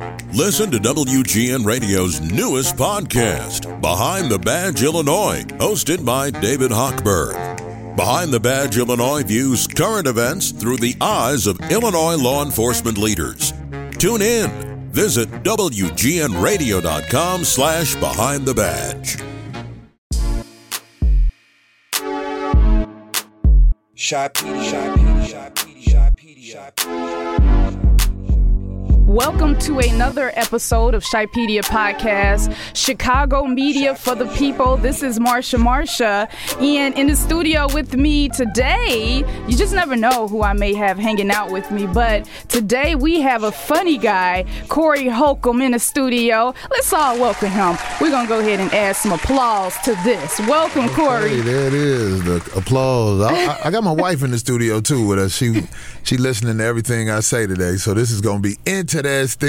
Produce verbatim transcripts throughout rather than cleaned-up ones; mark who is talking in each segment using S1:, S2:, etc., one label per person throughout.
S1: Listen to W G N Radio's newest podcast, Behind the Badge Illinois, hosted by David Hochberg. Behind the Badge Illinois views current events through the eyes of Illinois law enforcement leaders. Tune in. Visit W G N radio dot com slash behind the badge.
S2: Shy Petey, Shy Petey, Shy Petey, Shy Petey, Shy Petey.
S3: Welcome to another episode of Shypedia Podcast, Chicago Media for the People. This is Marsha Marsha, and in the studio with me today, you just never know who I may have hanging out with me, but today we have a funny guy, Corey Holcomb, in the studio. Let's all welcome him. We're going to go ahead and add some applause to this. Welcome, Corey.
S4: Hey, there it is, the applause. I, I, I got my wife in the studio, too, with us. She, she listening to everything I say today, so this is going to be interesting.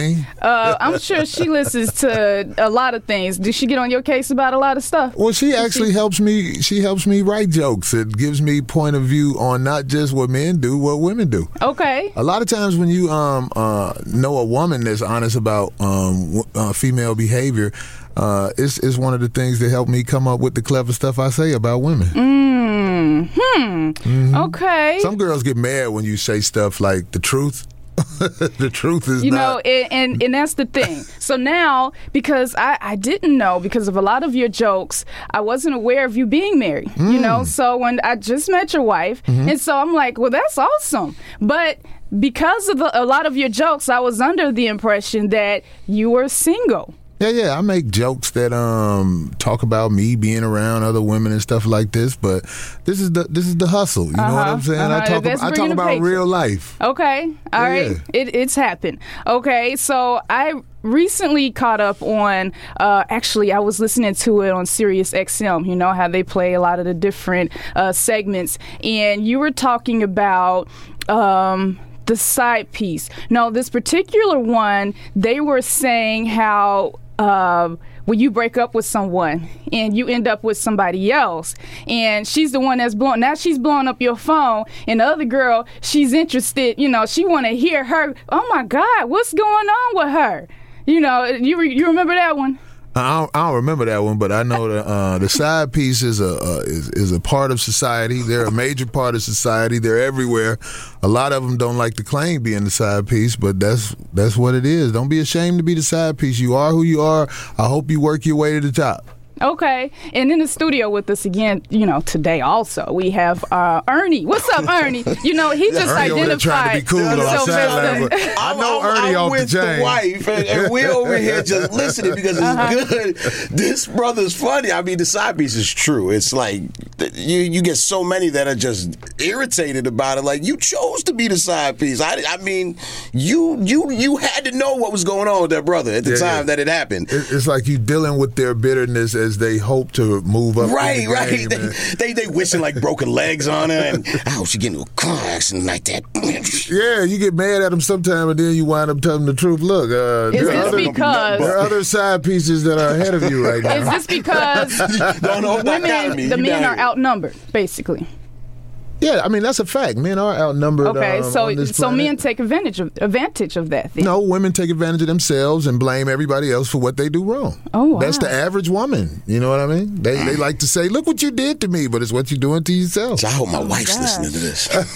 S3: Uh, I'm sure she listens to a lot of things. Did she get on your case about a lot of stuff?
S4: Well, she actually she... helps me. She helps me write jokes. It gives me point of view on not just what men do, what women do.
S3: Okay.
S4: A lot of times when you um uh, know a woman that's honest about um uh, female behavior, uh, it's it's one of the things that help me come up with the clever stuff I say about women.
S3: Mm. Hmm. Mm-hmm. Okay.
S4: Some girls get mad when you say stuff like the truth. The truth is
S3: you
S4: not.
S3: know, and, and and that's the thing. So now, because I, I didn't know, because of a lot of your jokes, I wasn't aware of you being married, mm. you know, so when I just met your wife, mm-hmm. and so I'm like, well, that's awesome. But because of the, a lot of your jokes, I was under the impression that you were single.
S4: Yeah, yeah, I make jokes that um talk about me being around other women and stuff like this, but this is the this is the hustle. You uh-huh, know what I'm saying?
S3: Uh-huh.
S4: I talk
S3: That's
S4: I talk about
S3: picture. Real
S4: life.
S3: Okay, all yeah, right, yeah. It, it's happened. Okay, so I recently caught up on. Uh, actually, I was listening to it on Sirius X M. You know how they play a lot of the different uh, segments, and you were talking about. Um, the side piece. No, this particular one, they were saying how uh, when you break up with someone and you end up with somebody else, and she's the one that's blowing, now she's blowing up your phone, and the other girl, she's interested, you know, she want to hear her, oh my God, what's going on with her? You know, you re- you remember that one?
S4: I don't, I don't remember that one, but I know that uh, the side piece is a uh, is, is a part of society. They're a major part of society. They're everywhere. A lot of them don't like to claim being the side piece, but that's that's what it is. Don't be ashamed to be the side piece. You are who you are. I hope you work your way to the top.
S3: Okay, and in the studio with us again, you know, today also we have uh, Ernie. What's up, Ernie? You know, he just
S4: Ernie
S3: identified.
S4: Over there trying to be cool on the sideline. I know
S2: I'm,
S4: Ernie
S2: I'm
S4: off
S2: with
S4: the chain.
S2: The wife, and, and we're over here just listening because it's uh-huh. good. This brother's funny. I mean, the side piece is true. It's like you you get so many that are just irritated about it. Like, you chose to be the side piece. I, I mean, you you you had to know what was going on with that brother at the yeah, time yeah. that it happened.
S4: It's like you dealing with their bitterness as they hope to move up.
S2: Right,
S4: in the
S2: right.
S4: game,
S2: they, they they wishing like broken legs on her, and I hope she get into a car accident like that.
S4: Yeah, you get mad at them sometime, and then you wind up telling them the truth. Look, uh,
S3: is
S4: there,
S3: this
S4: are other,
S3: because,
S4: there are other side pieces that are ahead of you right now.
S3: Is this because
S2: no, no,
S3: women, the men are outnumbered, basically?
S4: Yeah, I mean, that's a fact. Men are outnumbered.
S3: Okay,
S4: um,
S3: so
S4: on this
S3: so
S4: planet.
S3: men take advantage of advantage of that then.
S4: No, women take advantage of themselves and blame everybody else for what they do wrong.
S3: Oh, wow.
S4: That's the average woman. You know what I mean? They they like to say, look what you did to me, but it's what you're doing to yourself.
S2: I hope my
S3: oh
S2: wife's
S3: my
S2: listening to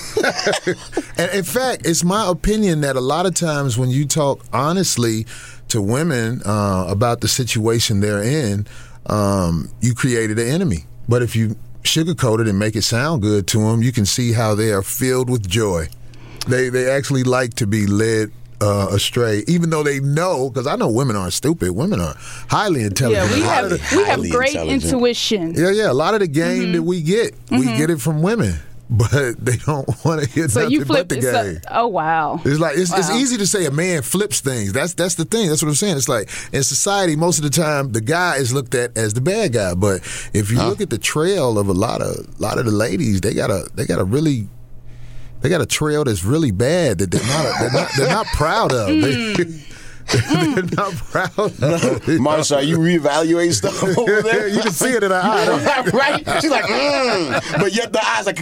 S2: this.
S4: And in fact, it's my opinion that a lot of times when you talk honestly to women uh, about the situation they're in, um, you created an enemy. But if you sugarcoat it and make it sound good to them, you can see how they are filled with joy. They they actually like to be led uh, astray, even though they know, because I know women aren't stupid. Women are highly intelligent.
S3: Yeah, we have,
S4: the,
S3: we have great intuition.
S4: Yeah, yeah. A lot of the game mm-hmm. that we get, we mm-hmm. get it from women. But they don't want to hear
S3: so
S4: nothing
S3: you flip,
S4: but the game.
S3: A, oh, wow.
S4: It's like it's,
S3: wow.
S4: it's easy to say a man flips things. That's that's the thing. That's what I'm saying. It's like in society, most of the time, the guy is looked at as the bad guy. But if you huh? look at the trail of a lot of a lot of the ladies, they got a they got a really they got a trail that's really bad that they're not they're not, they're not proud of.
S3: Mm.
S4: They, You're not proud of it.
S2: Marsha, are you reevaluating stuff over there?
S4: You can see it in her eye.
S2: Right? She's like, mm. But yet the eyes like,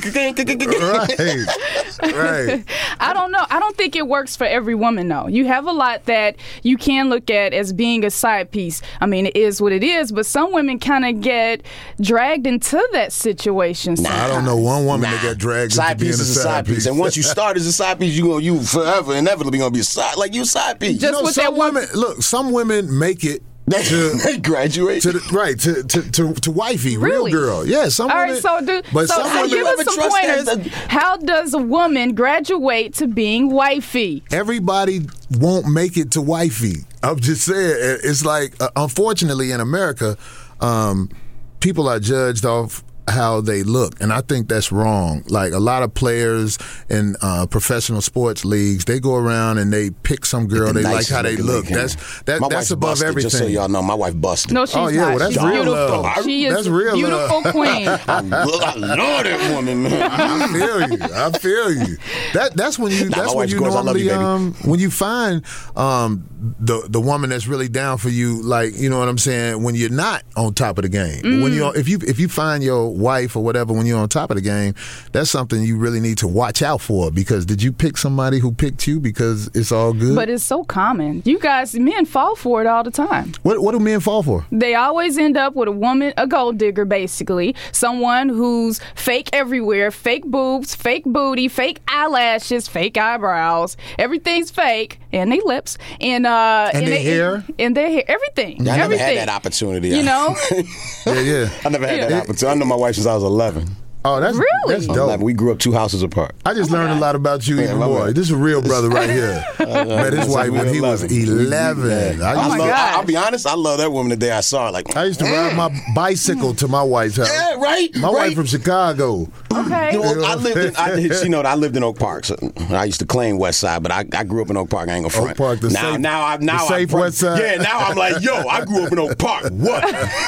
S4: right. Right.
S3: I don't know. I don't think it works for every woman, though. You have a lot that you can look at as being a side piece. I mean, it is what it is, but some women kind of get dragged into that situation.
S2: Nah,
S4: I don't know one woman
S2: nah.
S4: that got dragged
S2: side
S4: into being
S2: piece
S4: a
S2: is a
S4: side,
S2: side piece.
S4: piece.
S2: And once you start as a side piece, you gonna you forever inevitably gonna be a side like you a side piece.
S3: Just
S4: You know,
S3: with
S4: some
S3: that one-
S4: women, look, some women make it to
S2: They graduate.
S4: to the, right to, to to to wifey,
S3: Really?
S4: real girl. Yeah, some
S3: All
S4: women.
S3: right, so do
S4: but
S3: so
S4: some
S3: how-
S4: women,
S3: give
S2: ever
S3: us some
S2: trust
S3: pointers.
S2: that-
S3: How does a woman graduate to being wifey?
S4: everybody won't make it to wifey. I'm just saying, it- it's like uh, unfortunately in America, um, people are judged off how they look, and I think that's wrong. Like a lot of players in uh, professional sports leagues, they go around and they pick some girl they like how they look. That's that,
S2: my
S4: that's
S2: wife's
S4: above
S2: busted,
S4: everything.
S2: Just so y'all know, my wife busted.
S3: No, she's
S4: Oh, yeah,
S3: not.
S4: well, that's
S3: She's
S4: real
S3: beautiful.
S4: love.
S3: She is
S4: That's real
S3: beautiful
S4: love.
S3: queen.
S2: I, I love that woman, man.
S4: I feel you. I feel you. That that's when you.
S2: Nah,
S4: that's
S2: my
S4: when
S2: wife's
S4: you
S2: gorgeous. I love you,
S4: normally
S2: baby.
S4: um when you find um the the woman that's really down for you. Like, you know what I'm saying. When you're not on top of the game.
S3: Mm.
S4: When you if you if you find your wife or whatever when you're on top of the game, that's something you really need to watch out for. Because did you pick somebody who picked you because it's all good?
S3: But it's so common. You guys, men fall for it all the time.
S4: what what do men fall for?
S3: They always end up with a woman, a gold digger, basically. Someone who's fake everywhere, fake boobs, fake booty, fake eyelashes, fake eyebrows. Everything's fake, and they lips, and uh,
S4: And their
S3: they,
S4: hair?
S3: and their hair, everything.
S2: I never
S3: everything.
S2: had that opportunity.
S3: You know,
S4: Yeah, yeah.
S2: I never had that
S3: Yeah.
S2: opportunity. I know my wife since I was eleven.
S4: Oh, that's
S3: Really?
S4: that's dope.
S2: eleven. We grew up two houses apart.
S4: I just learned a lot about you even
S2: my
S4: more.
S2: bad.
S4: This is a real brother right here. Met his
S2: Since
S4: wife
S2: we
S4: when
S2: were
S4: he was eleven. I
S3: Oh
S4: used
S3: my
S4: to,
S2: love,
S3: God.
S2: I, I'll be honest. I love that woman the day I saw her. Like,
S4: I used to ride my bicycle to my wife's house.
S2: yeah, right.
S4: My
S2: right.
S4: wife from Chicago.
S3: okay.
S2: You know, I lived in. I, she know that I lived in Oak Park. So I used to claim West Side, but I, I grew up in Oak Park. I ain't gonna front.
S4: Oak Park, the
S2: now,
S4: safe-
S2: now, I, now,
S4: the
S2: I'm
S4: safe
S2: from-
S4: West Side.
S2: Yeah, now I'm like, yo, I grew up in Oak Park. What?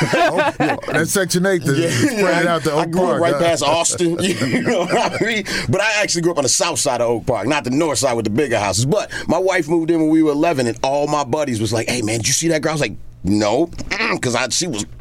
S4: That's Section eight that
S2: Yeah,
S4: spread out to Oak
S2: I grew
S4: Park.
S2: up right
S4: huh?
S2: past Austin. You know what I mean? But I actually grew up on the south side of Oak Park, not the north side with the bigger houses. But my wife moved in when we were eleven, and all my buddies was like, "Hey, man, did you see that girl?" I was like, "No," because I she was,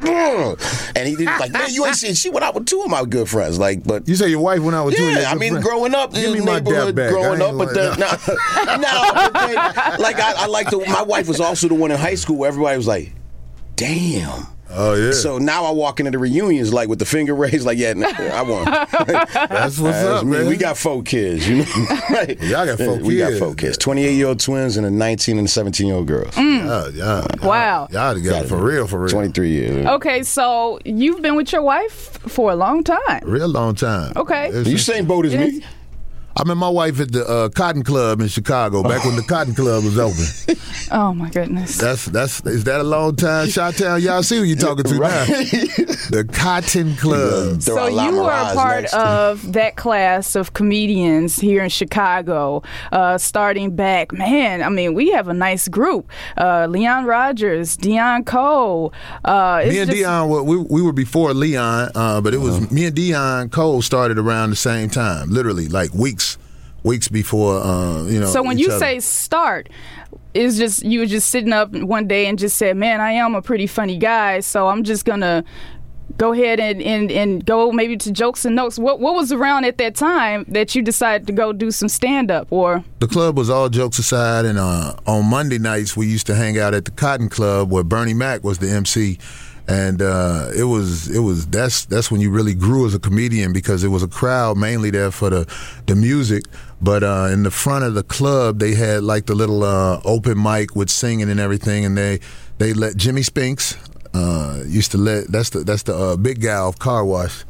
S2: and he was like, "Man, you ain't seen." She went out with two of my good friends, like, but.
S4: You say your wife went out with two of your
S2: Yeah, I
S4: good
S2: mean,
S4: friends.
S2: growing up,
S4: Give me
S2: in
S4: my
S2: the neighborhood,
S4: dap back.
S2: growing
S4: I
S2: up,
S4: ain't
S2: but then, no, no, but then, like I, I like the. My wife was also the one in high school where everybody was like, "Damn."
S4: Oh, yeah.
S2: So now I walk into the reunions like with the finger raised, like, yeah, nah, I won.
S4: That's what's
S2: That's
S4: up,
S2: me.
S4: man.
S2: We got four kids, you know. Right?
S4: Y'all got four
S2: We
S4: kids.
S2: got four kids. twenty-eight-year-old twins and a nineteen and a seventeen-year-old girl.
S4: Yeah, yeah,
S3: Wow.
S4: Y'all together for real, for real.
S2: twenty-three years.
S3: Okay, so you've been with your wife for a long time.
S4: Real long time.
S3: Okay.
S4: It's-
S2: You same boat as me?
S4: I met my wife at the uh, Cotton Club in Chicago back when the Cotton Club was open.
S3: Oh my goodness.
S4: That's that's is that a long time? Chi-Town, y'all see who you talking to now? The Cotton Club.
S2: Throw
S3: So
S2: out La
S3: you were a
S2: Mirage
S3: part
S2: next.
S3: of that class of comedians here in Chicago, uh, starting back. Man, I mean, we have a nice group. Uh, Leon Rogers, Dion Cole. Uh, it's
S4: Me and
S3: just-
S4: Dion, were, we we were before Leon, uh, but it was
S2: Uh-huh.
S4: me and Dion Cole started around the same time, literally like weeks, weeks before. Uh, you know.
S3: So when
S4: each
S3: you
S4: other.
S3: say start, it's just you were just sitting up one day and just said, "Man, I am a pretty funny guy, so I'm just gonna." Go ahead and, and, and go maybe to Jokes and Notes. What what was around at that time that you decided to go do some stand up or?
S4: The club was all jokes aside, and uh, on Monday nights we used to hang out at the Cotton Club where Bernie Mac was the M C, and uh, it was it was that's that's when you really grew as a comedian because it was a crowd mainly there for the the music, but uh, in the front of the club they had like the little uh, open mic with singing and everything, and they they let Jimmy Spinks. Uh, used to let that's the that's the uh, big guy off Car Wash.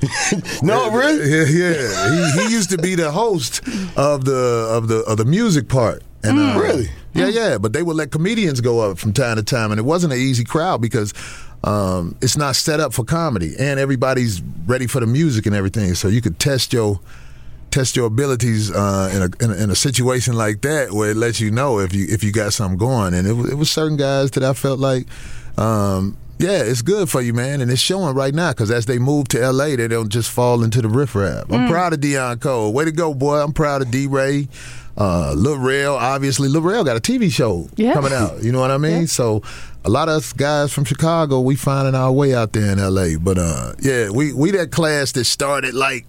S2: No, really?
S4: Yeah, yeah. He, he used to be the host of the of the of the music part. And, uh,
S2: Really?
S4: Yeah, yeah. But they would let comedians go up from time to time, and it wasn't an easy crowd because um, it's not set up for comedy, and everybody's ready for the music and everything. So you could test your test your abilities uh, in, a, in a in a situation like that where it lets you know if you if you got something going. And it was, it was certain guys that I felt like. Um, Yeah, it's good for you, man, and it's showing right now because as they move to L A, they don't just fall into the riffraff. I'm mm. proud of Deion Cole. Way to go, boy. I'm proud of D-Ray. Uh, Lil Rel, obviously. Lil Rel got a T V show yeah. coming out. You know what I mean? Yeah. So a lot of us guys from Chicago, we finding our way out there in L A. But, uh, yeah, we, we that class that started like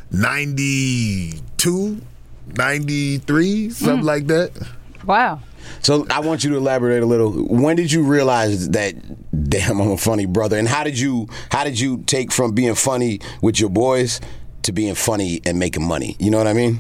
S4: ninety-two, ninety-three, something mm. like that.
S3: Wow.
S2: So I want you to elaborate a little. When did you realize that, damn, I'm a funny brother? And how did you how did you take from being funny with your boys to being funny and making money? You know what I mean?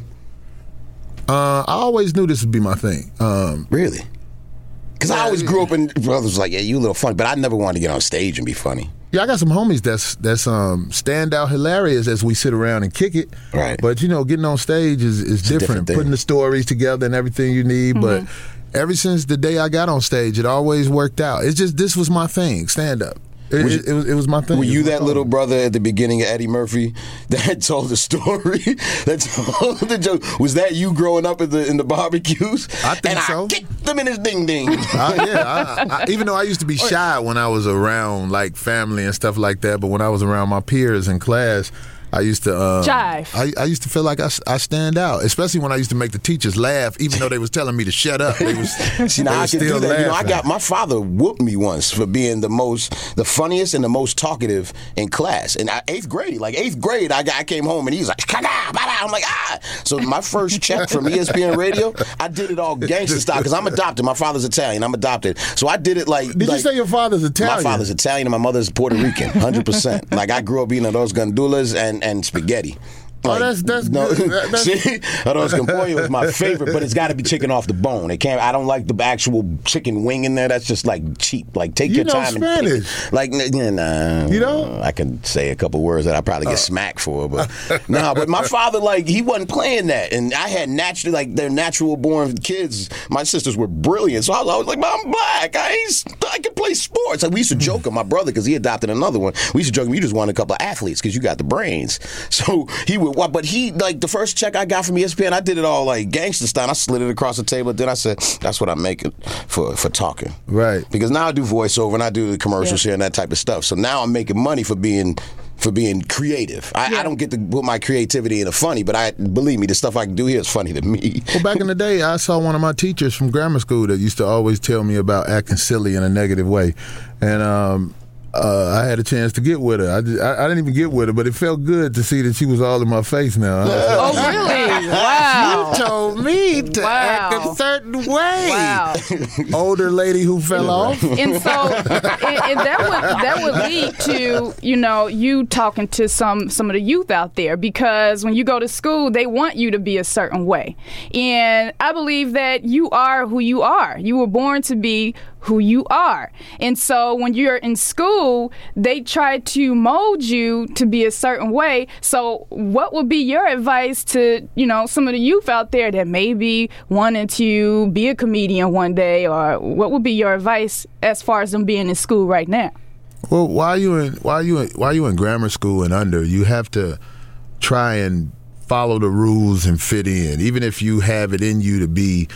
S4: Uh, I always knew this would be my thing. Um,
S2: really? Because I always grew up and brothers was like, yeah, you a little funny, but I never wanted to get on stage and be funny.
S4: Yeah, I got some homies that's that's um, stand out hilarious as we sit around and kick it.
S2: Right.
S4: But, you know, getting on stage is, is different. different Putting the stories together and everything you need. Mm-hmm. But ever since the day I got on stage, it always worked out. It's just this was my thing, stand up. It,
S2: you,
S4: it, it, was, it was my thing.
S2: Were you that little brother at the beginning of Eddie Murphy that told the story? that told the joke? Was that you growing up in the in the barbecues?
S4: I think
S2: and
S4: so.
S2: I kicked them in his ding ding.
S4: uh, yeah, I, I, even though I used to be shy when I was around like family and stuff like that, but when I was around my peers in class, I used to uh,
S3: jive.
S4: I, I used to feel like I, I stand out, especially when I used to make the teachers laugh, even though they was telling me to shut up. They was,
S2: See, now
S4: they
S2: I
S4: was
S2: can
S4: still
S2: do that. You know, I
S4: laughing.
S2: got my father whooped me once for being the most, the funniest and the most talkative in class. In eighth grade, like eighth grade, I, got, I came home and he was like, I'm like, ah. So my first check from E S P N Radio, I did it all gangster style because I'm adopted. My father's Italian. I'm adopted. So I did it like.
S4: Did
S2: like,
S4: you say your father's Italian?
S2: My father's Italian and my mother's Puerto Rican, one hundred percent. Like I grew up eating those gandulas and, and spaghetti. Like,
S4: oh, that's that's
S2: no,
S4: good. That, that's...
S2: See, arroz con pollo is my favorite, but it's got to be chicken off the bone. It can't. I don't like the actual chicken wing in there. That's just like cheap. Like take
S4: you
S2: your
S4: know
S2: time.
S4: Spanish.
S2: And like nah,
S4: you know,
S2: I can say a couple words that I probably get uh. smacked for, but no. Nah, but my father, like, he wasn't playing that, and I had naturally like they're natural born kids. My sisters were brilliant, so I was always like, I'm black. I ain't, I can play sports. Like we used to joke with my brother because he adopted another one. We used to joke, you just want a couple of athletes because you got the brains. So he would, but he like. The first check I got from E S P N, I did it all like gangster style. I slid it across the table. Then I said, "That's what I'm making for for talking."
S4: Right.
S2: Because now I do voiceover and I do the commercials yeah. here and that type of stuff. So now I'm making money for being for being creative. I, yeah. I don't get to put my creativity into funny, but I believe me, the stuff I can do here is funny to me.
S4: Well, back in the day, I saw one of my teachers from grammar school that used to always tell me about acting silly in a negative way, and um. Uh, I had a chance to get with her. I, just, I, I didn't even get with her, but it felt good to see that she was all in my face now.
S3: Oh, really? Wow.
S4: You told me to
S3: wow.
S4: act a certain way.
S3: Wow.
S4: Older lady who fell off.
S3: And so and, and that would that would lead to, you know, you talking to some, some of the youth out there, because when you go to school, they want you to be a certain way. And I believe that you are who you are. You were born to be who you are. And so when you're in school, they try to mold you to be a certain way. So what would be your advice to, you know, some of the youth out there that may be wanting to be a comedian one day, or what would be your advice as far as them being in school right now?
S4: Well, while you in while you in, while you in grammar school and under, you have to try and follow the rules and fit in, even if you have it in you to be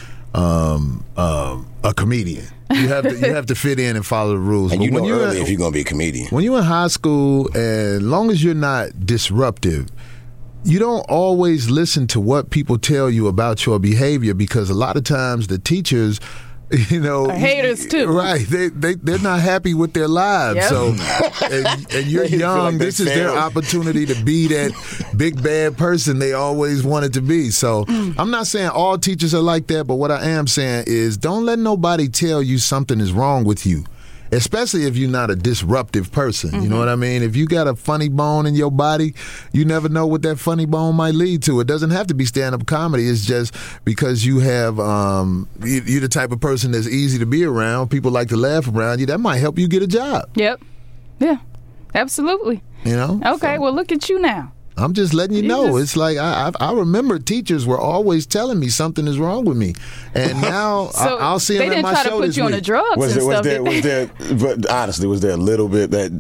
S4: um, um, a comedian. You have to you have to fit in and follow the rules.
S2: And
S4: but
S2: you know
S4: when
S2: early
S4: in,
S2: if you're going to be a comedian.
S4: When you're in high school, and as long as you're not disruptive, you don't always listen to what people tell you about your behavior, because a lot of times the teachers, you know,
S3: are haters too.
S4: Right. They, they, they're not happy with their lives.
S3: Yep.
S4: So, and, and you're young, like this is failed. Their opportunity to be that big bad person they always wanted to be. So mm. I'm not saying all teachers are like that, but what I am saying is don't let nobody tell you something is wrong with you. Especially if you're not a disruptive person. Mm-hmm. You know what I mean? If you got a funny bone in your body, you never know what that funny bone might lead to. It doesn't have to be stand-up comedy. It's just because you have, um, you, you're the type of person that's easy to be around. People like to laugh around you. That might help you get a job.
S3: Yep. Yeah. Absolutely.
S4: You know?
S3: Okay.
S4: So.
S3: Well, look at you now.
S4: I'm just letting you
S3: Jesus.
S4: know. It's like I, I I remember teachers were always telling me something is wrong with me, and now
S3: so
S4: I, I'll see them
S3: at my show this week. They didn't try to put you on the drugs
S2: was
S3: and
S2: there, was
S3: stuff.
S2: There, was there, but honestly, was there a little bit that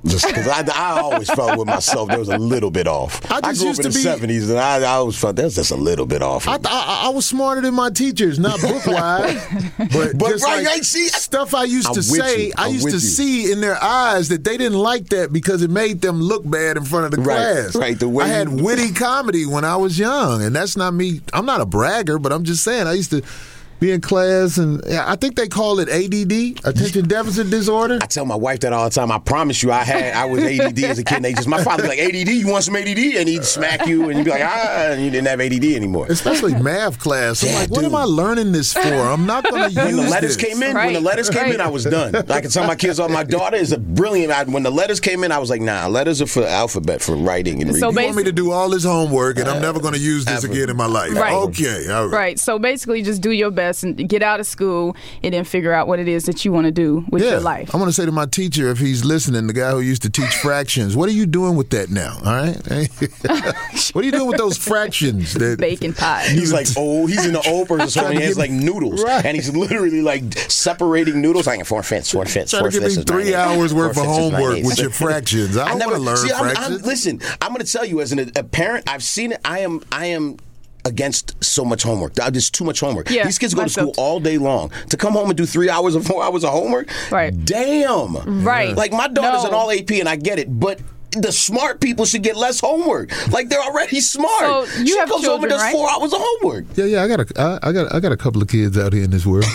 S2: Just because I, I always felt with myself there was a little bit off.
S4: I,
S2: I
S4: just
S2: grew
S4: used
S2: up in
S4: to
S2: the
S4: be,
S2: seventies, and I, I always felt there was just a little bit off.
S4: I, I, I was smarter than my teachers, not book-wise, but,
S2: But
S4: just
S2: right,
S4: like
S2: I see-
S4: stuff I used
S2: I'm
S4: to
S2: with
S4: say,
S2: you.
S4: I
S2: I'm
S4: used
S2: with
S4: to
S2: you.
S4: see in their eyes that they didn't like that because it made them look bad in front of the
S2: Right,
S4: class.
S2: right, the way
S4: I had
S2: you-
S4: witty comedy when I was young, and that's not me. I'm not a bragger, but I'm just saying I used to be in class, and yeah, I think they call it A D D, attention deficit disorder.
S2: I tell my wife that all the time. I promise you, I had I was A D D as a kid. And they just my father be like, A D D, you want some A D D? And he'd smack you, and you'd be like, ah, and you didn't have A D D anymore.
S4: Especially math class. I'm
S2: Yeah,
S4: like, what
S2: dude.
S4: am I learning this for? I'm not going to use
S2: When the letters
S4: this.
S2: came in, when
S3: Right,
S2: the letters came
S3: right.
S2: in, I was done. Like I can tell my kids, oh, my daughter is a brilliant. I, when the letters came in, I was like, nah, letters are for alphabet, for writing and
S3: So
S2: reading.
S4: You want me to do all this homework, and I'm never going to use this
S2: ever.
S4: again in my life.
S3: Right.
S4: Okay. All right.
S3: Right. So basically, just do your best and get out of school, and then figure out what it is that you want to do with
S4: Yeah.
S3: your life.
S4: I'm going to say to my teacher, if he's listening, the guy who used to teach fractions, what are you doing with that now? All right. What are you doing with those fractions? That,
S3: Baking pie.
S2: He's like old. He's in the old person's home.
S4: Trying
S2: And
S4: to
S2: he has
S4: give
S2: like noodles,
S4: Right.
S2: and he's literally like separating noodles. Like four fifths, four fifths,
S4: Trying
S2: four
S4: to give
S2: fifths.
S4: me
S2: is
S4: three
S2: nine-eighths,
S4: hours worth of
S2: four-fifths is
S4: homework
S2: nine-eighths.
S4: with your fractions. I don't want to learn
S2: see, I'm, I'm,
S4: fractions.
S2: listen, I'm going to tell you, as an, a parent, I've seen it. I am, I am. against so much homework. There's too much homework.
S3: Yeah,
S2: These kids go to
S3: myself.
S2: school all day long. To come home and do three hours or four hours of homework?
S3: Right.
S2: Damn.
S3: Right.
S2: Like, my daughter's
S3: No.
S2: an all A P, and I get it, but the smart people should get less homework. Like, they're already smart.
S3: So, you
S2: she
S3: have
S2: comes home and
S3: children,
S2: does
S3: right?
S2: four hours of homework.
S4: Yeah, yeah, I got a, I, I got, I got a couple of kids out here in this world.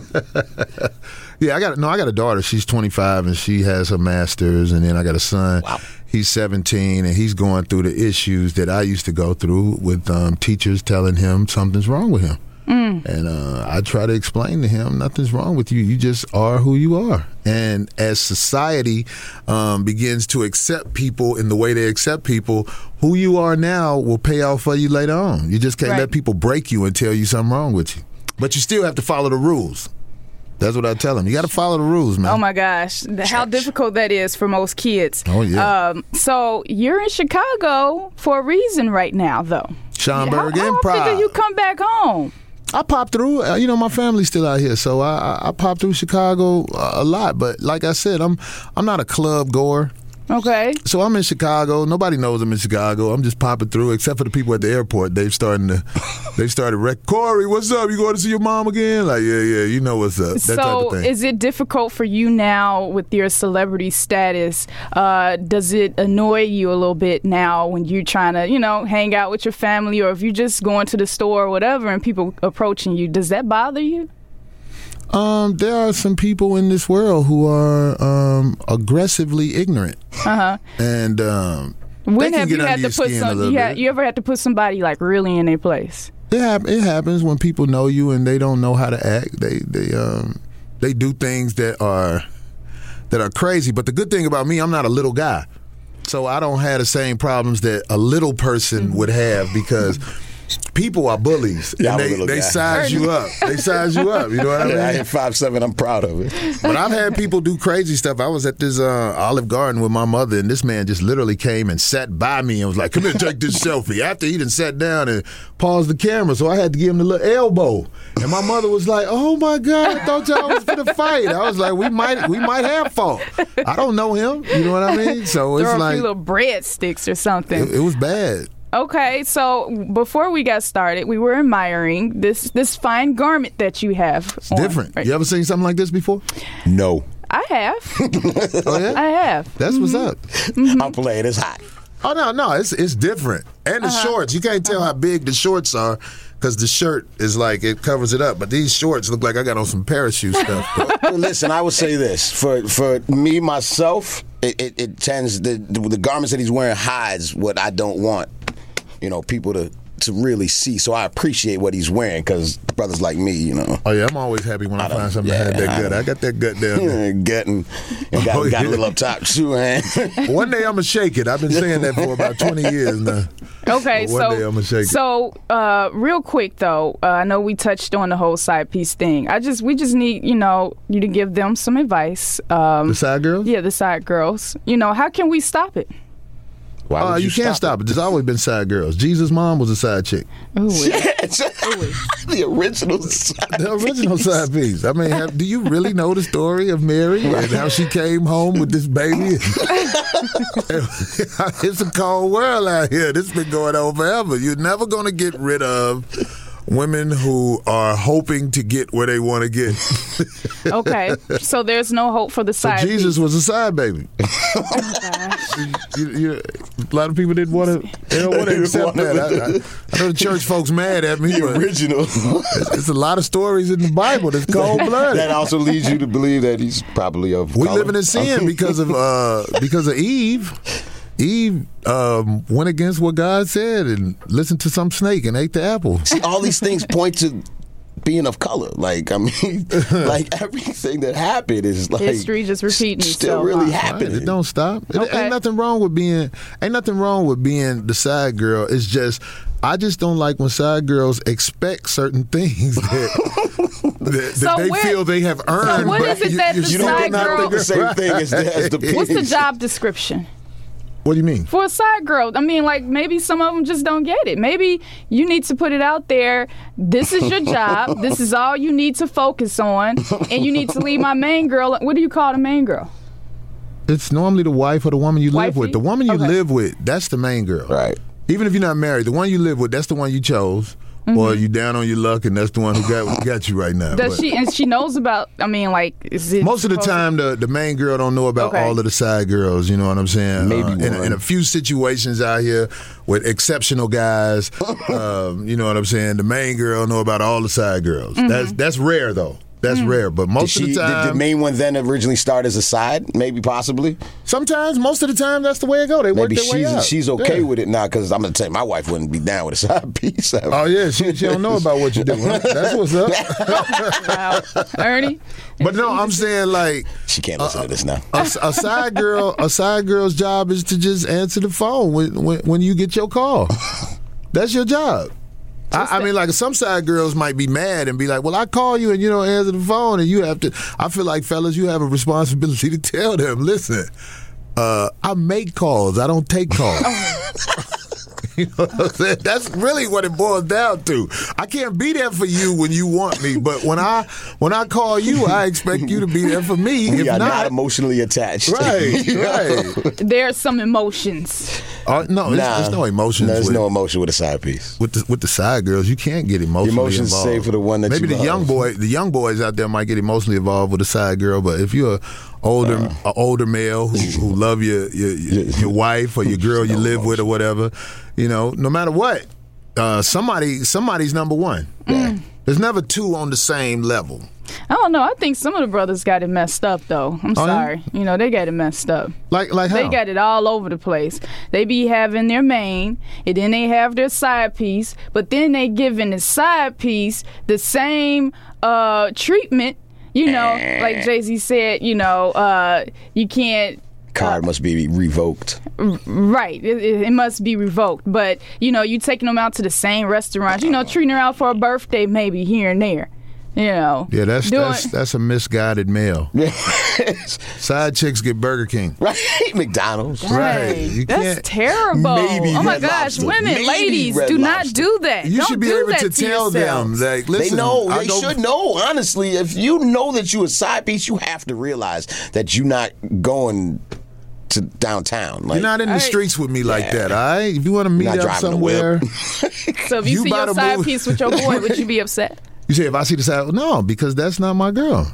S4: Yeah, I got no, I got a daughter. She's twenty-five and she has her master's, and then I got a son.
S2: Wow.
S4: He's seventeen and he's going through the issues that I used to go through with um, teachers telling him something's wrong with him. Mm. And uh, I try to explain to him, nothing's wrong with you. You just are who you are. And as society um, begins to accept people in the way they accept people, who you are now will pay off for you later on. You just can't
S3: Right.
S4: let people break you and tell you something wrong with you. But you still have to follow the rules. That's what I tell them. You got to follow the rules, man.
S3: Oh my gosh, the- how difficult that is for most kids.
S4: Oh, yeah.
S3: Um, so you're in Chicago for a reason right now, though.
S4: Schaumburg
S3: how, how
S4: Improv.
S3: often do you come back home?
S4: I pop through. Uh, you know, my family's still out here, so I, I, I pop through Chicago uh, a lot. But like I said, I'm I'm not a club goer.
S3: Okay.
S4: So I'm in Chicago. Nobody knows I'm in Chicago. I'm just popping through, except for the people at the airport. They've starting to, they've started rec. Corey, what's up? You going to see your mom again? Like, yeah, yeah, you know what's up. That
S3: So
S4: type of thing.
S3: is it difficult for you now with your celebrity status? Uh, does it annoy you a little bit now when you're trying to, you know, hang out with your family, or if you're just going to the store or whatever and people approaching you? Does that bother you?
S4: Um, there are some people in this world who are um, aggressively ignorant,
S3: Uh-huh.
S4: and um,
S3: When
S4: they can
S3: have
S4: get
S3: you
S4: under
S3: had to
S4: your
S3: put
S4: skin a
S3: some?
S4: little
S3: You,
S4: bit.
S3: had, you ever had to put somebody like really in their place?
S4: It, hap- it happens when people know you and they don't know how to act. They they um they do things that are that are crazy. But the good thing about me, I'm not a little guy, so I don't have the same problems that a little person would have because people are bullies.
S2: Yeah,
S4: and
S2: I'm a
S4: they,
S2: little
S4: they
S2: guy.
S4: size you up. They size you up. You know what I mean?
S2: I hit five seven. I'm proud of it.
S4: But I've had people do crazy stuff. I was at this uh, Olive Garden with my mother, and this man just literally came and sat by me and was like, come here, take this selfie. After he done sat down and paused the camera, so I had to give him the little elbow. And my mother was like, oh, my God, I thought y'all was for the fight. I was like, we might we might have fought. I don't know him. You know what I mean? So it's
S3: Throw a
S4: like,
S3: few little breadsticks or something.
S4: it, it was bad.
S3: Okay, so before we got started, we were admiring this this fine garment that you have.
S4: It's different. You ever seen something like this before?
S2: No.
S3: I have.
S4: Oh, yeah?
S3: I have.
S4: That's what's up.
S2: I'm playing. It's hot.
S4: Oh, no, no, it's it's different. And the
S3: Uh-huh.
S4: shorts, you can't tell how big the shorts are because the shirt is like, it covers it up. But these shorts look like I got on some parachute stuff.
S2: Well, listen, I would say this for for me myself, it, it, it tends the the garments that he's wearing hides what I don't want, you know, people to to really see. So I appreciate what he's wearing because brothers like me, you know.
S4: Oh, yeah, I'm always happy when I,
S2: I don't-
S4: find something
S2: yeah,
S4: that had that
S2: I
S4: gut. I got that gut down there.
S2: Getting and got,
S4: Oh,
S2: got
S4: yeah.
S2: a little up top too, man.
S4: One day I'm going to shake it. I've been saying that for about twenty years now.
S3: Okay,
S4: But one
S3: so
S4: day I'ma shake it.
S3: so uh, real quick though, uh, I know we touched on the whole side piece thing. I just we just need you know you to give them some advice. Um,
S4: The side girls?
S3: yeah, the side girls. You know, how can we stop it?
S2: Why
S4: Uh,
S2: would
S4: you,
S2: you
S4: can't
S2: stop
S4: stop it. There's always been side girls. Jesus' mom was a side chick.
S3: Ooh,
S2: the original side
S4: The original side piece. I mean, have, do you really know the story of Mary and how she came home with this baby? It's a cold world out here. This has been going on forever. You're never going to get rid of women who are hoping to get where they want to get.
S3: Okay, so there's no hope for the
S4: So
S3: side
S4: Jesus
S3: piece.
S4: was a side baby. you, you, a lot of people didn't want to. They don't want to accept that. I, I, I know the church folks mad at me.
S2: The
S4: but
S2: original.
S4: It's, it's a lot of stories in the Bible that's cold blooded.
S2: That also leads you to believe that he's probably of
S4: We
S2: color.
S4: living in sin because of uh, because of Eve. Eve um, went against what God said and listened to some snake and ate the apple.
S2: See, all these things point to being of color. Like, I mean, like everything that happened is like
S3: History just repeating
S2: still
S3: itself,
S2: really
S3: huh?
S2: happening.
S4: Right, it don't stop. It
S3: Okay.
S4: ain't nothing wrong with being. Ain't nothing wrong with being the side girl. It's just I just don't like when side girls expect certain things that, that, that
S3: So
S4: they
S3: where-
S4: feel they have earned.
S3: what
S4: but
S3: is it
S4: you,
S3: that
S4: you,
S3: the
S4: you
S2: You
S3: side
S2: don't
S3: girl-
S2: think the same thing as the, as the piece.
S3: What's the job description
S4: What do you mean?
S3: for a side girl? I mean, like maybe some of them just don't get it. Maybe you need to put it out there. This is your job. This is all you need to focus on, and you need to leave my main girl. What do you call the main girl?
S4: It's normally the wife or the woman you live
S3: Wifey?
S4: with. The woman you
S3: Okay.
S4: live with, that's the main girl.
S2: Right.
S4: Even if you're not married, the one you live with, that's the one you chose.
S3: Mm-hmm.
S4: Or you down on your luck, and that's the one who got got you right now.
S3: Does
S4: But
S3: she? And she knows about. I mean, like, is it
S4: most of the
S3: supposed to-
S4: time, the, the main girl don't know about
S3: Okay.
S4: all of the side girls. You know what I'm saying?
S2: Maybe
S4: Uh, in, a,
S2: one.
S4: in a few situations out here with exceptional guys, um, you know what I'm saying. The main girl know about all the side girls.
S3: Mm-hmm.
S4: That's that's rare though. That's rare. But
S2: Did,
S4: most
S2: she,
S4: of the
S2: did
S4: time,
S2: the main one then originally start as a side? Maybe, possibly.
S4: sometimes, most of the time, that's the way it go. They work
S2: Maybe
S4: their way
S2: she's
S4: out.
S2: she's okay
S4: Yeah.
S2: with it now because I'm gonna tell you, my wife wouldn't be down with a side piece.
S4: Oh yeah, she she don't know about what you do. Huh? That's what's up.
S3: Wow. Ernie.
S4: But no, I'm saying like
S2: She can't listen to this now.
S4: a, a side girl, a side girl's job is to just answer the phone when when, when you get your call. That's your job. I, I mean, like some side girls might be mad and be like, "Well, I call you and you don't answer the phone, and you have to." I feel like, fellas, you have a responsibility to tell them, "Listen, uh, I make calls. I don't take calls." You know what I'm saying? That's really what it boils down to. I can't be there for you when you want me, but when I when I call you, I expect you to be there for me.
S2: We
S4: if
S2: are not,
S4: not,
S2: emotionally attached.
S4: right, right.
S3: There's some emotions.
S4: Uh, no, there's,
S2: Nah.
S4: there's no emotions.
S2: There's
S4: with,
S2: no emotion with a side piece.
S4: with the with the side girls. You can't get emotionally
S2: Emotions
S4: involved.
S2: save for the one that
S4: maybe
S2: you
S4: the young
S2: love.
S4: boy, the young boys out there might get emotionally involved with a side girl, but if you're a older
S2: Uh.
S4: a older male who, who love your your, your your wife or your girl you live with or whatever, you know, no matter what, uh, somebody somebody's number one.
S3: Mm.
S4: There's never two on the same level.
S3: I don't know. I think some of the brothers got it messed up, though. I'm
S4: Oh, yeah?
S3: sorry. You know, they got it messed up.
S4: Like like how?
S3: They got it all over the place. They be having their main, and then they have their side piece, but then they giving the side piece the same uh, treatment. You know, like Jay-Z said, you know, uh, you can't.
S2: Card must be revoked.
S3: Right, it, it it must be revoked. But you know, you taking them out to the same restaurants. You know, treating her out for a birthday, maybe here and there. You know.
S4: Yeah, that's
S3: doing-
S4: that's that's a misguided male. Side chicks get Burger King.
S2: Right? McDonald's.
S4: Right.
S3: Dang,
S4: You
S3: that's
S4: can't-
S3: terrible.
S2: Maybe
S3: oh my
S2: Red
S3: gosh,
S2: Lobster.
S3: women,
S2: Maybe
S3: ladies,
S2: Red
S3: do not
S2: Lobster.
S3: do that.
S4: You
S3: Don't
S4: should be
S3: do
S4: able
S3: that
S4: to tell them,
S3: yourselves.
S4: like, listen,
S2: They know.
S4: I
S2: They
S4: go-
S2: should know. Honestly, if you know that you a side piece, you have to realize that you're not going to downtown. Like,
S4: You're not in the
S3: Hey.
S4: streets with me like
S2: Yeah.
S4: that, all right? If you want to meet
S2: Not
S4: up
S2: driving a
S4: somewhere,
S3: So if you,
S4: You
S3: see
S4: about
S3: your
S4: to
S3: side
S4: move-
S3: piece with your boy, would you be upset?
S4: you say, if I see the side, no, because that's not my girl.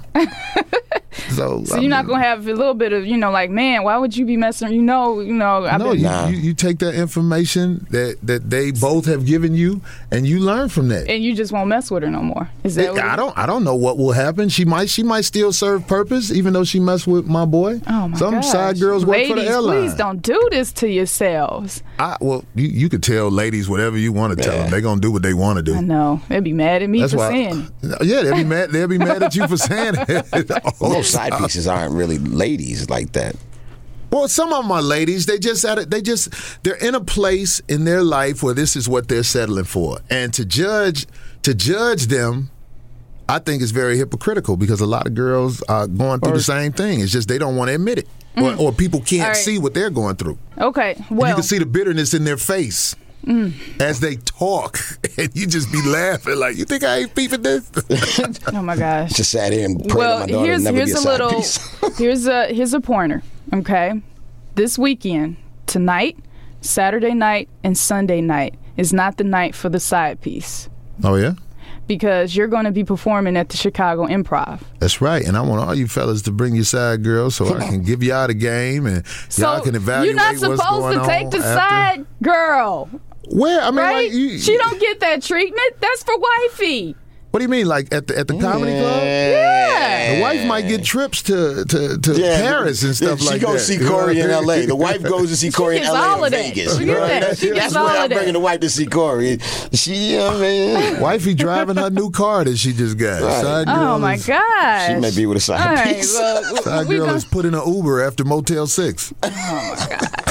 S4: so
S3: So you're not gonna have a little bit of, you know, like, man, why would you be messing? You know, you know. I've
S4: No,
S3: been,
S4: you,
S2: Nah.
S4: you, you take that information that, that they both have given you, and you learn from that.
S3: and you just won't mess with her no more. Is that? What
S4: I
S3: it-
S4: don't. I don't know what will happen. She might. She might still serve purpose, even though she messed with my boy.
S3: Oh my
S4: Some
S3: gosh.
S4: side girls work
S3: Ladies,
S4: for the airline.
S3: please don't do this to yourselves.
S4: I, well, you, you could tell ladies whatever you want to tell them. They're gonna do what they want to do.
S3: I know they'd be mad at me
S4: That's
S3: for
S4: why.
S3: saying.
S4: Yeah, they'll be mad. They'll be mad at you for saying it.
S2: well, most side pieces aren't really ladies like that.
S4: Well, some of them are ladies. They just at it. They just they're in a place in their life where this is what they're settling for, and to judge to judge them, I think it's very hypocritical because a lot of girls are going through
S2: Or-
S4: the same thing. It's just they don't want to admit it. Or, or people can't
S3: All right.
S4: see what they're going through.
S3: Okay,
S4: you
S3: well,
S4: can see the bitterness in their face as they talk, and you just be laughing like, you think I ain't peeping this?
S3: oh my gosh.
S2: Just sat here and prayed
S3: Well,
S2: to my daughter
S3: here's
S2: to never
S3: here's
S2: be a,
S3: a
S2: side
S3: little
S2: piece.
S3: here's a here's a pointer. Okay, this weekend, tonight, Saturday night, and Sunday night is not the night for the side piece.
S4: Oh, yeah?
S3: Because you're going to be performing at the Chicago Improv.
S4: That's right. And I want all you fellas to bring your side girls so I can give y'all the game and
S3: So
S4: y'all can evaluate
S3: you're not
S4: what's going
S3: supposed to take
S4: on
S3: the
S4: after.
S3: side girl,
S4: Where? I mean,
S3: right?
S4: like, you,
S3: she don't get that treatment. That's for wifey.
S4: What do you mean, like at the at the comedy club?
S3: Yeah.
S4: The wife might get trips to to, to
S2: Yeah,
S4: Paris and stuff
S2: she
S4: like that.
S2: goes see
S4: You know
S2: Corey
S4: what
S2: in
S4: I
S2: L A.
S4: mean?
S2: The wife goes to see Corey in
S3: gets
S2: L A
S3: all
S2: and
S3: of that.
S2: Vegas.
S3: She
S2: You know
S3: gets
S2: what I
S3: that.
S2: mean?
S3: She
S2: That's
S3: gets
S2: where
S3: all
S2: I'm
S3: of that.
S2: bringing the wife to see Corey. She, I mean,
S4: Wifey driving her new car that she just got.
S2: Right.
S4: Side
S3: Oh
S4: girl
S3: my
S4: is,
S3: gosh.
S2: she may be with a side
S3: All right,
S2: piece.
S3: well,
S4: Side
S3: we
S4: girl
S3: gonna-
S4: is put in an Uber after Motel Six.
S3: Oh my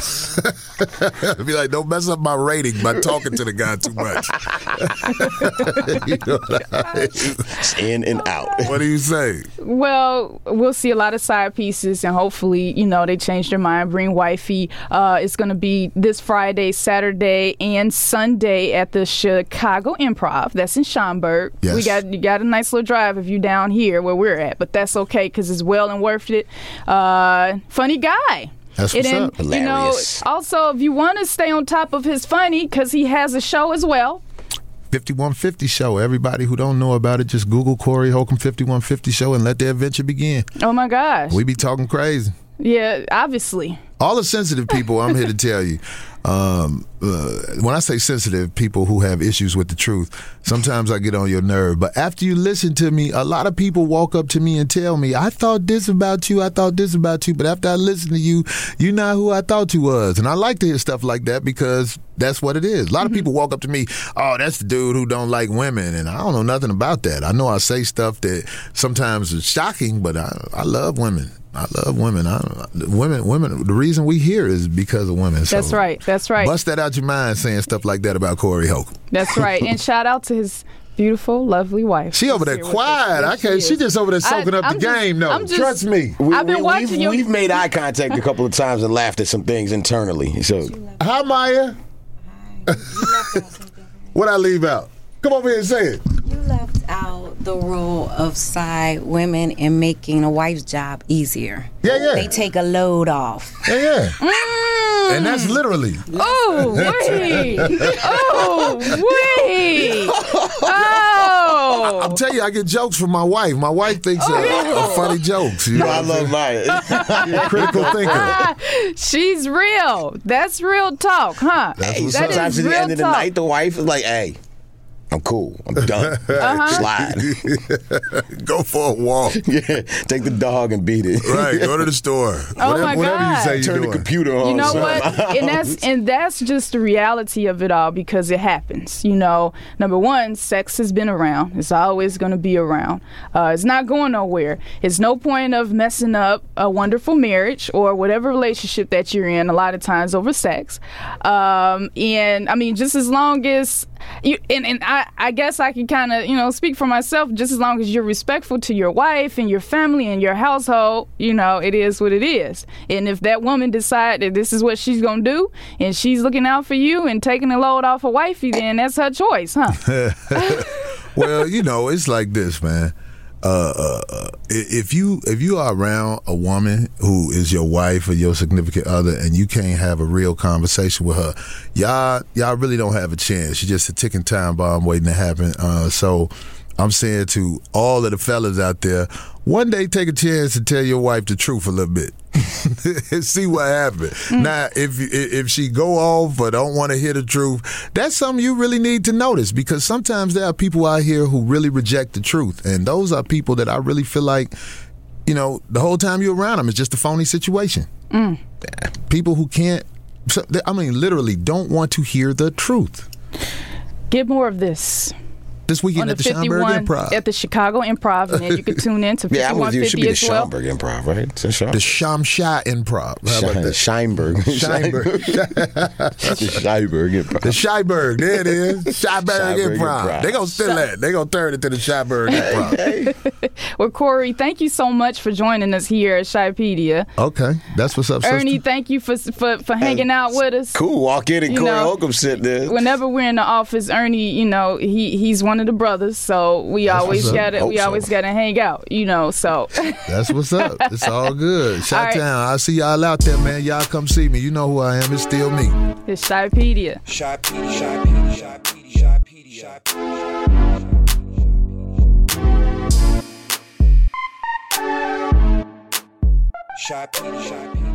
S3: gosh.
S4: Be like, don't mess up my rating by talking to the guy too much. You know what I mean?
S2: It's in and out.
S4: What do you say?
S3: Well, we'll see a lot of side pieces, and hopefully, you know, they change their mind. Bring wifey. Uh, it's going to be this Friday, Saturday, and Sunday at the Chicago Improv. That's in Schaumburg.
S4: Yes.
S3: We got you got a nice little drive if you're down here where we're at, but that's okay because it's well and worth it. Uh, funny guy.
S4: That's
S3: And
S4: what's
S3: then,
S4: up.
S3: you know,
S2: Hilarious.
S3: also, if you want to stay on top of his funny, because he has a show as well.
S4: fifty-one fifty show. Everybody who don't know about it, just Google Corey Holcomb fifty-one fifty show and let the adventure begin.
S3: Oh my gosh.
S4: We be talking crazy.
S3: Yeah, obviously.
S4: All the sensitive people, I'm here to tell you. Um, uh, when I say sensitive, people who have issues with the truth, sometimes I get on your nerve. But after you listen to me, a lot of people walk up to me and tell me, I thought this about you, I thought this about you, but after I listen to you, you're not who I thought you was. And I like to hear stuff like that because that's what it is. A lot of people walk up to me, oh, that's the dude who don't like women. And I don't know nothing about that. I know I say stuff that sometimes is shocking, but I, I love women. I love women. I, women, women. The reason we here is because of women. So
S3: That's right. That's right.
S4: Bust that out your mind saying stuff like that about Corey Holcomb.
S3: That's right. And shout out to his beautiful, lovely wife.
S4: She over there
S3: Here with us.
S4: quiet. I
S3: Yes,
S4: can't.
S3: she
S4: She
S3: is.
S4: just over there soaking
S3: I-
S4: up
S3: I'm
S4: the
S3: just-
S4: game. No,
S3: I'm just-
S4: trust me.
S2: We,
S3: I've been
S2: we,
S3: watching
S2: we've,
S3: your-
S2: we've made eye contact a couple of times and laughed at some things internally. So
S4: Hi, Maya. What I leave out? Come over here and say it.
S5: You left out the role of side women in making a wife's job easier.
S4: Yeah, yeah.
S5: They take a load off.
S4: Yeah, yeah.
S3: Mm.
S4: And that's literally.
S3: Oh, wait. Oh, wait. Oh.
S4: I'm telling you, I get jokes from my wife. My wife thinks
S3: Oh,
S4: uh,
S3: yeah.
S4: are funny jokes. You
S2: no,
S4: know
S2: I
S4: what I'm
S2: love Maya.
S4: saying? Critical thinker.
S3: She's real. That's real talk, huh?
S2: Hey,
S4: what's
S3: That
S4: up.
S2: sometimes
S3: is
S2: at the
S3: real
S2: end of the
S3: talk.
S2: night, the wife is like, "Hey, I'm cool. I'm done.
S3: Uh-huh.
S2: Slide.
S4: Go for a walk.
S2: Yeah, take the dog and beat it.
S4: Right. Go to the store.
S3: Oh,
S4: whatever,
S3: my
S4: whatever
S3: God.
S4: you say you're
S2: Turn
S4: doing.
S2: the computer on.
S3: You know
S2: son.
S3: what? And that's and that's just the reality of it all because it happens. You know, number one, sex has been around. It's always going to be around. Uh, it's not going nowhere. It's no point of messing up a wonderful marriage or whatever relationship that you're in. A lot of times over sex. Um, and I mean, just as long as you and, and I, I guess I can kind of you know speak for myself. Just as long as you're respectful to your wife and your family and your household, you know, it is what it is. And if that woman decide that this is what she's gonna do, and she's looking out for you and taking the load off of wifey, then that's her choice, huh?
S4: Well, you know, it's like this, man. Uh, uh, uh, if you if you are around a woman who is your wife or your significant other, and you can't have a real conversation with her, y'all y'all really don't have a chance. She's just a ticking time bomb waiting to happen. Uh, so I'm saying to all of the fellas out there, one day take a chance to tell your wife the truth a little bit and see what happens. Mm. Now, if if she go off or don't want to hear the truth, that's something you really need to notice, because sometimes there are people out here who really reject the truth, and those are people that I really feel like, you know, the whole time you're around them, it's just a phony situation. Mm. People who can't, I mean, literally don't want to hear the truth.
S3: Get more of this.
S4: This weekend
S3: on
S4: at the
S3: fifty-one
S4: Schomburg Improv.
S3: At the Chicago Improv, and then you can tune in to
S2: Yeah, I'm with you. It should be
S3: fifty-one fifty
S2: the
S3: as well.
S2: Schomburg Improv, right? It's in Schomburg.
S4: The Shamsha Improv. How about that?
S2: Scheinberg.
S4: Scheinberg.
S2: The Scheinberg Improv.
S4: The Scheinberg. There it is. Scheinberg
S2: Scheinberg
S4: Improv.
S2: Improv.
S4: They gonna steal that. They gonna turn it to the Scheinberg Improv.
S3: Well, Corey, thank you so much for joining us here at Shypedia.
S4: Okay, that's what's up, sister.
S3: Ernie, thank you for for, for hanging out with us.
S2: Cool. Walk in and
S3: You
S2: Corey
S3: know,
S2: Holcomb sitting there.
S3: Whenever we're in the office, Ernie, you know, he he's one of the brothers, so we
S4: That's
S3: always
S4: what's up.
S3: gotta we
S2: Hope so.
S3: always gotta hang out, you know. So
S4: That's what's up. It's all good. Shot
S3: All right.
S4: Town. I'll see y'all out there, man. Y'all come see me. You know who I am. It's still me.
S3: it's Shypedia.
S6: Shy Petey, Shy Petey, Shy Petey, Shy Petey, Shy Petey. Shy Petey, Shy Petey.